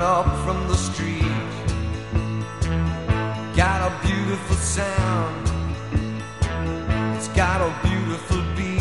up from the street. Got a beautiful sound, it's got a beautiful beat.